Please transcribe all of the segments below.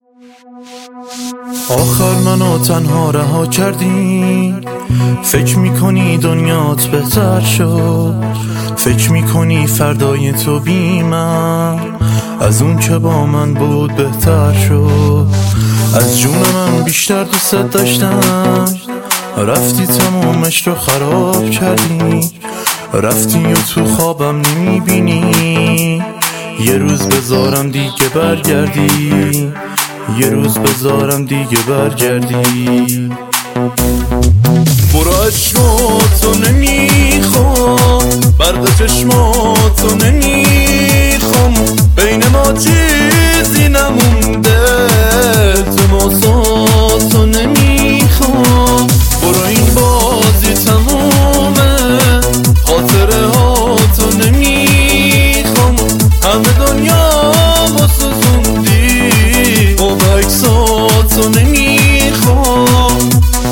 آخر منو تنها رها کردی، فکر میکنی دنیات بهتر شد، فکر میکنی فردای تو بی من از اون که با من بود بهتر شد. از جون من بیشتر دوست داشتم، رفتی تمومش رو خراب کردی، رفتی و تو خوابم نمیبینی، یه روز بذارم دیگه برگردی، یه روز بذارم دیگه برگردی. برو عشقاتو نمیخوام، برق چشماتو نمیخوام، بین ما چیزی نمونده، تماساتو نمیخوام. برو این بازی تمومه، خاطره هاتو نمیخوام، همه دنیا با سوزوندی، با عکساتو نمیخوام.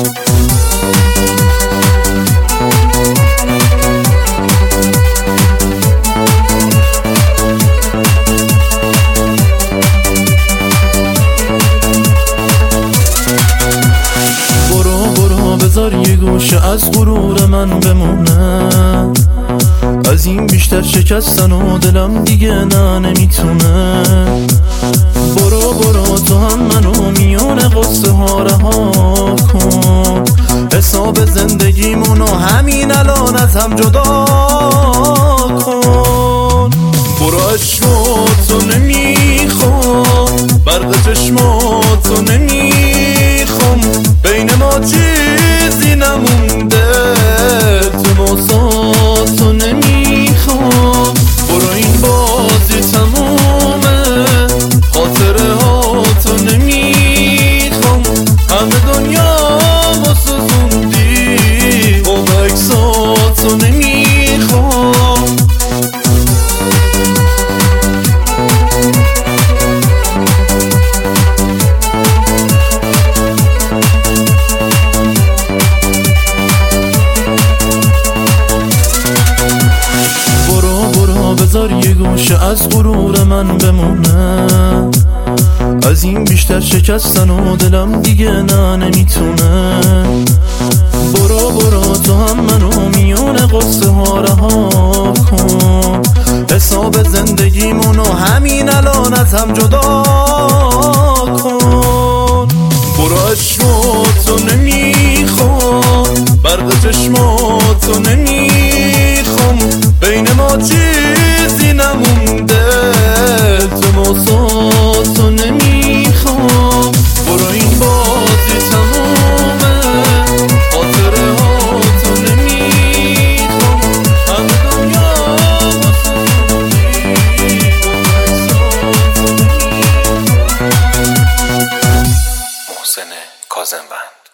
بذار یه گوشه از غرور من بمونه، از این بیشتر شکستن و دلم دیگه نمیتونه. برو برو تو هم منو میونه قصه ها رها کن، حساب زندگیمونو همین الان از هم جدا کن. برو عشقاتو نمیخوام، برق چشماتو نمیخوام، بین ما چیزی نمونده، تماساتو نمیخوام. برو این بازی تمومه، خاطره هاتو نمیخوام، همه دنیا با سوزوندی، با عکساتو نمیخوام. بذار یه گوشه از غرور من بمونه، از این بیشتر شکستن و دلم دیگه نمیتونه. برو برو تو هم منو میونه قصه ها رها کن، حساب زندگیمونو همین الان از هم جدا کن. برو عشقاتو نمیخوام، برق چشماتو نمیخوام، بین ما چیزی نمونده، تماساتو نمیخوام. برو این بازی تمومه، خاطره هاتو نمیخوام، همه دنیا با سوزوندی، با عکساتو نمیخوام. محسن کاظم‌بند.